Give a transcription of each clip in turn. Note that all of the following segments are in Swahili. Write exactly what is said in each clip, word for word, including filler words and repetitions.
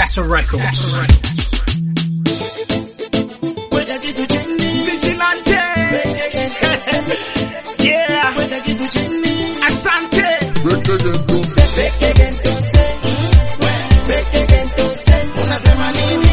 Better Records. Vigilante. Yeah. Asante. Unasema nini?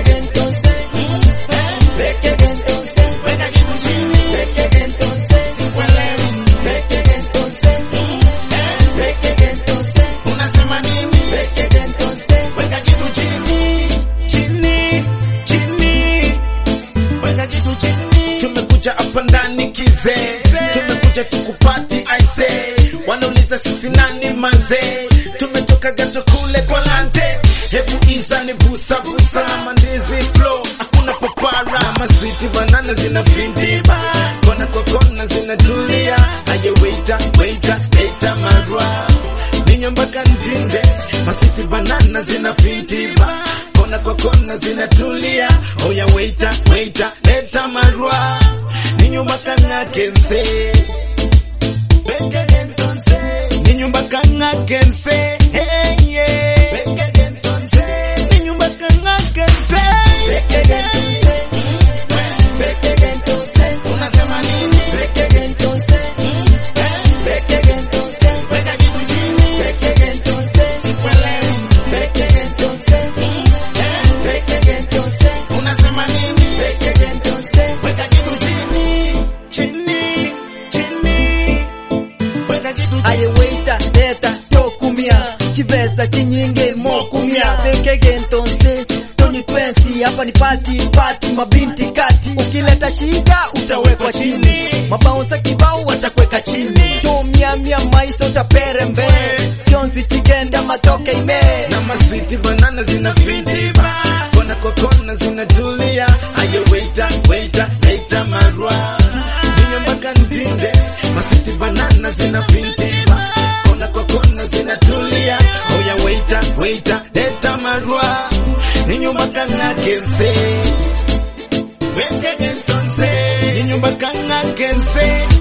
Tumekuja hapa ndani kize, tumekuja tukupati I say. Wanauliza sisi nani manze, tumetoka gato kule kwa lante. Hebu iza ni busa busa, mandizi flow, hakuna papara. Maswiti banana zina findiba, kona kwa kona zina tulia. Aye waiter, waiter, waiter marwa, ninyo mpaka ndinde. Maswiti banana zina findiba, kona kwa kona zina tulia. Oya waiter, waiter, waiter marwa, ninyo mpaka ngakense. Beke gentonse, ninyo mpaka ngakense. Hey yeah, beke gentonse, ninyo mpaka ngakense. Beke gentonse, beke gentonse, unasema nini? Beke gentonse, beke gentonse, weka kitu chini. Beke gentonse, sikwelewi. Beke gentonse, beke gentonse, unasema nini? Beke gentonse, weka kitu chini. Chini, chini, weka kitu chini. Aye waiter, leta tokumia, chivesa chinyinge mokumia. Beke gentonse, twenty twenty, hapa ni party party, mabinti kati. Ukileta shida utawekwa chini, mabaunsa kibao watakweka chini. Tumia mia maisha utaperembe, chonzi chikenda matoke ime. Na maswiti banana zina findiba, kona kwa kona zina tulia. Aye waiter, waiter, waiter marwa, ninyo mpaka ndinde. Maswiti banana zina findiba, kona kwa kona zina tulia. Oya waiter, waiter, waiter marwa, ninyo mpaka ngakense. Beke gentonse, ninyo mpaka ngakense.